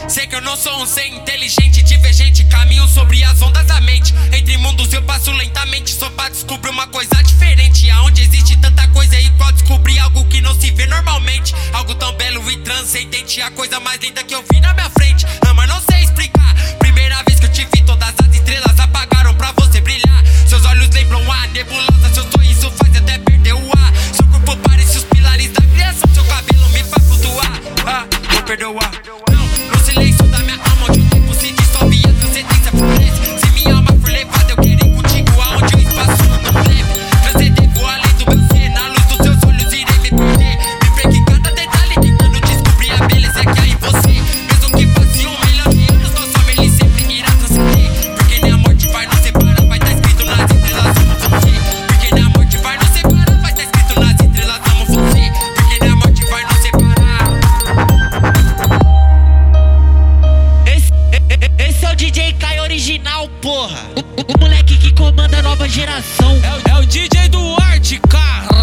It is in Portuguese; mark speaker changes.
Speaker 1: Sei que eu não sou um ser inteligente, divergente, caminho sobre as ondas da mente. Entre mundos eu passo lentamente, só pra descobrir uma coisa diferente. Aonde existe tanta coisa igual, descobrir algo que não se vê normalmente. Algo tão belo e transcendente, a coisa mais linda que eu vi na minha frente. Não, mas não sei explicar. Primeira vez que eu te vi, todas as estrelas apagaram pra você brilhar. Seus olhos lembram a nebulosa, seu sorriso faz até perder o ar. Seu corpo parece os pilares da criação, seu cabelo me faz flutuar. Vou perdoar. No silêncio da minha alma, onde o tempo se dissolve e a transcendência floresce. Se minha alma for levada, eu quero ir contigo aonde o espaço não leve. Transcender, vou além do meu ser, na luz dos seus olhos irei me perder. Me pegue em cada detalhe, tentando descobrir a beleza que há em você. Mesmo que passe 1 milhão de anos, nosso amor ele sempre irá transcender. Porque nem a morte vai nos separar, vai estar escrito nas estrelas, amo você. Porque nem a morte vai nos separar, vai estar escrito nas estrelas, amo você. Porque nem a morte vai nos separar.
Speaker 2: Esse é o DJ Kai original, porra. O moleque que comanda a nova geração.
Speaker 3: É o DJ Duarte, cara.